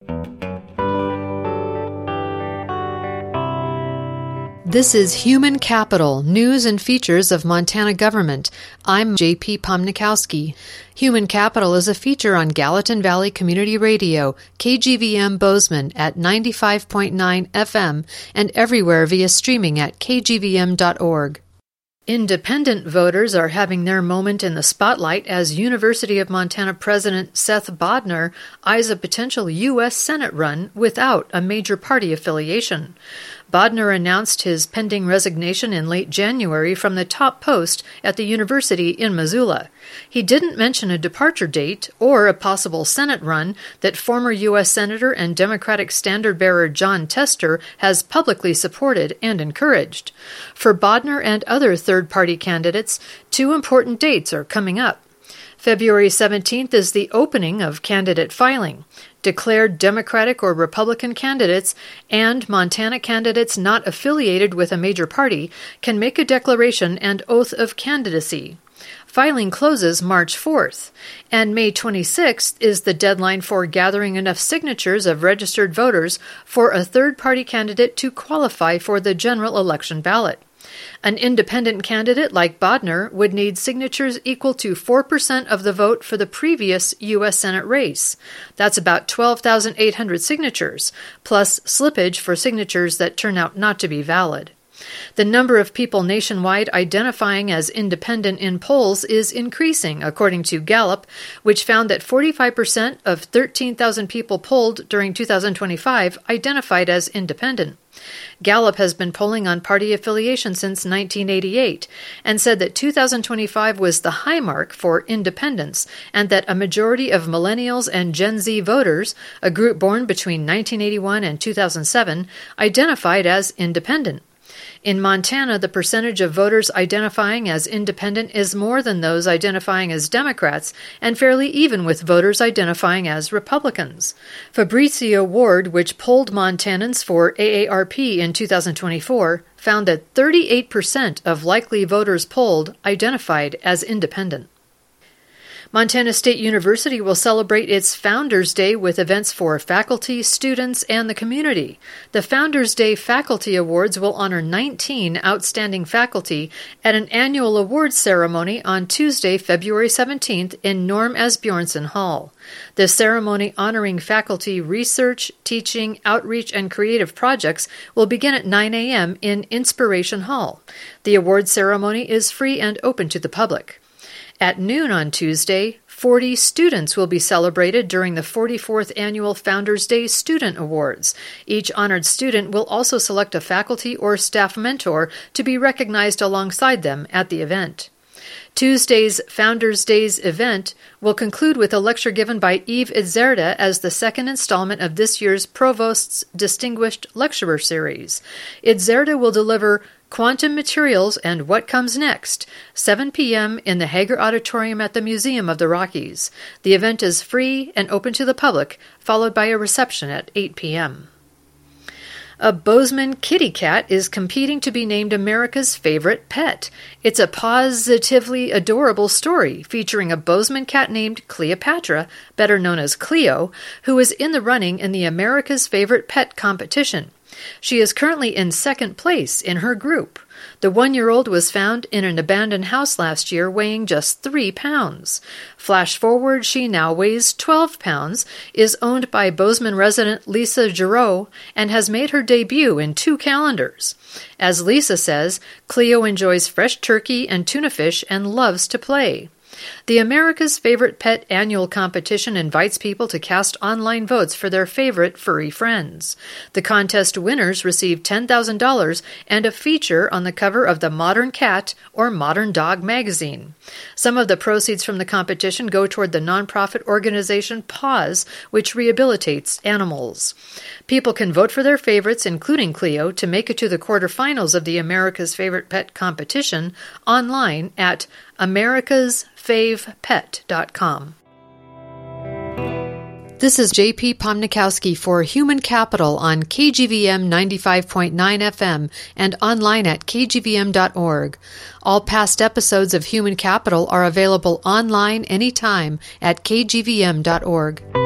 This is Human Capital, News and Features of Montana Government. I'm J.P. Pomnikowski. Human Capital is a feature on Gallatin Valley Community Radio, KGVM Bozeman at 95.9 FM and everywhere via streaming at kgvm.org. Independent voters are having their moment in the spotlight as University of Montana President Seth Bodnar eyes a potential U.S. Senate run without a major party affiliation. Bodnar announced his pending resignation in late January from the top post at the university in Missoula. He didn't mention a departure date or a possible Senate run that former U.S. Senator and Democratic standard-bearer Jon Tester has publicly supported and encouraged. For Bodnar and other third-party candidates, two important dates are coming up. February 17th is the opening of candidate filing. Declared Democratic or Republican candidates and Montana candidates not affiliated with a major party can make a declaration and oath of candidacy. Filing closes March 4th, and May 26th is the deadline for gathering enough signatures of registered voters for a third-party candidate to qualify for the general election ballot. An independent candidate like Bodnar would need signatures equal to 4% of the vote for the previous U.S. Senate race. That's about 12,800 signatures, plus slippage for signatures that turn out not to be valid. The number of people nationwide identifying as independent in polls is increasing, according to Gallup, which found that 45% of 13,000 people polled during 2025 identified as independent. Gallup has been polling on party affiliation since 1988 and said that 2025 was the high mark for independence and that a majority of millennials and Gen Z voters, a group born between 1981 and 2007, identified as independent. In Montana, the percentage of voters identifying as independent is more than those identifying as Democrats and fairly even with voters identifying as Republicans. Fabrizio Ward, which polled Montanans for AARP in 2024, found that 38% of likely voters polled identified as independent. Montana State University will celebrate its Founders Day with events for faculty, students, and the community. The Founders Day Faculty Awards will honor 19 outstanding faculty at an annual awards ceremony on Tuesday, February 17th in Norm Asbjornson Hall. The ceremony honoring faculty research, teaching, outreach, and creative projects will begin at 9 a.m. in Inspiration Hall. The awards ceremony is free and open to the public. At noon on Tuesday, 40 students will be celebrated during the 44th Annual Founders Day Student Awards. Each honored student will also select a faculty or staff mentor to be recognized alongside them at the event. Tuesday's Founders Days event will conclude with a lecture given by Eve Itzerda as the second installment of this year's Provost's Distinguished Lecturer Series. Itzerda will deliver Quantum Materials and What Comes Next, 7 p.m. in the Hager Auditorium at the Museum of the Rockies. The event is free and open to the public, followed by a reception at 8 p.m. A Bozeman kitty cat is competing to be named America's favorite pet. It's a positively adorable story featuring a Bozeman cat named Cleopatra, better known as Cleo, who is in the running in the America's Favorite Pet competition. She is currently in second place in her group. The 1-year-old was found in an abandoned house last year weighing just 3 pounds. Flash forward, she now weighs 12 pounds, is owned by Bozeman resident Lisa Giroux, and has made her debut in 2 calendars. As Lisa says, Cleo enjoys fresh turkey and tuna fish and loves to play. The America's Favorite Pet annual competition invites people to cast online votes for their favorite furry friends. The contest winners receive $10,000 and a feature on the cover of the Modern Cat or Modern Dog magazine. Some of the proceeds from the competition go toward the nonprofit organization PAWS, which rehabilitates animals. People can vote for their favorites, including Cleo, to make it to the quarterfinals of the America's Favorite Pet competition online at americasfavepet.com. This is J.P. Pomnikowski for Human Capital on KGVM 95.9 FM and online at kgvm.org. All past episodes of Human Capital are available online anytime at kgvm.org.